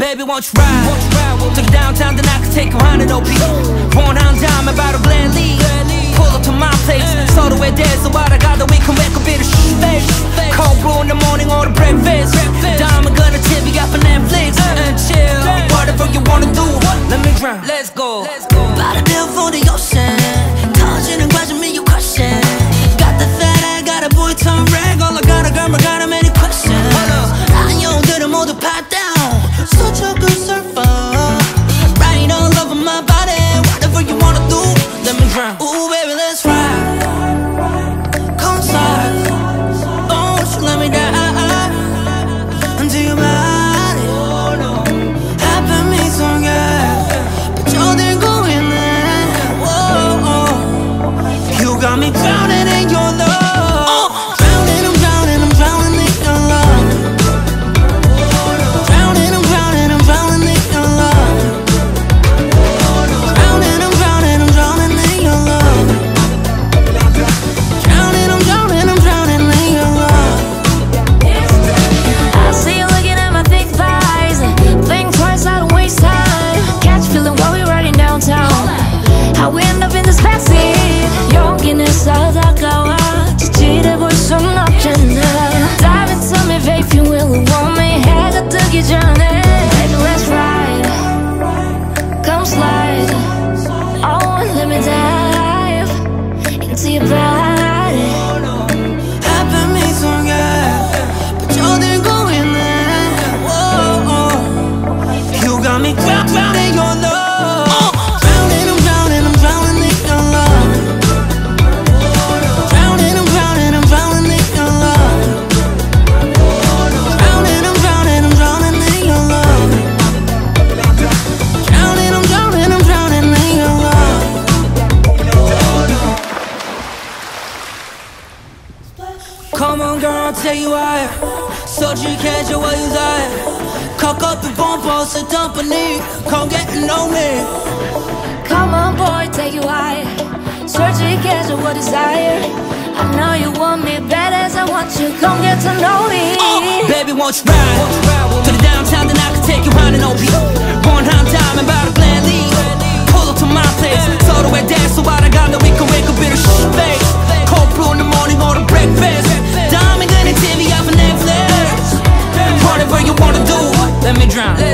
Baby, won't you ride? To the downtown, then I can take you on an OP. 원하는 다음에 바로 gladly pull up to my place. 서로에 대해서 알아가다 we can make a bit of space. Cold brew in the morning or the breakfast. 다음은 gonna tip you up on Netflix and chill. Whatever you wanna do, let me drown. Let's go. About a bill for the ocean. 터지는 과정이 your question. Got the fat, I got a boy turn red. all I got a girl, I got a many questions. 안녕들은 모두 pat down. Such a good surfer. Right all over my body. Whatever you wanna do, let me drown. Ooh baby, let's ride. Come inside. Don't you let me die until you're mine. Happy me so good, but you're there going there. Whoa, you got me drowning in your love. Come on girl, I'll tell you why. 솔직해져 what you desire. 가깝게 뻔뻔스 덤퍼니 Come get to know me. Come on boy, take you higher. 솔직해져 what desire. I know you want me bad as I want you. Come get to know me. Baby, won't you ride? To the downtown, then I can take you on an OP. 원하는 다음에 바로 gladly pull up to my place. 서로에 대해서 알아가다 we can make a bit of space. Cold brew in the morning or the breakfast. 다음엔 그냥 TV up on Netflix. Whatever you wanna do, let me drown.